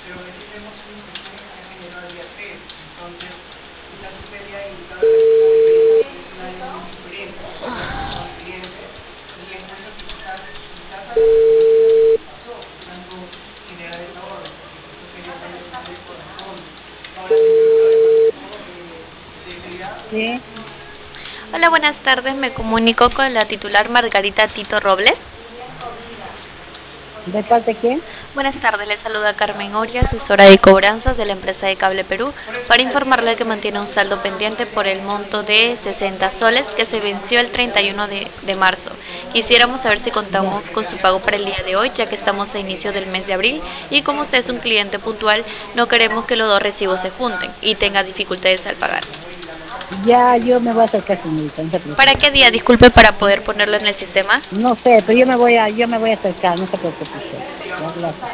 Sí, Hola, buenas tardes. Me comunico con la titular Margarita Tito Robles. ¿de parte quién? Buenas tardes, le saluda Carmen Oria, asesora de cobranzas de la empresa de Cable Perú, para informarle que mantiene un saldo pendiente por el monto de 60 soles que se venció el 31 de marzo. Quisiéramos saber si Ya, contamos con su pago para el día de hoy, ya que estamos a inicio del mes de abril y como usted es un cliente puntual, no queremos que los dos recibos se junten y tenga dificultades al pagar. ya yo me voy a acercar, señorita, no se ¿Para preocupe. qué día? Disculpe para poder ponerlo en el sistema. No sé, pero yo me voy a acercar, no se preocupe usted. Ya, gracias.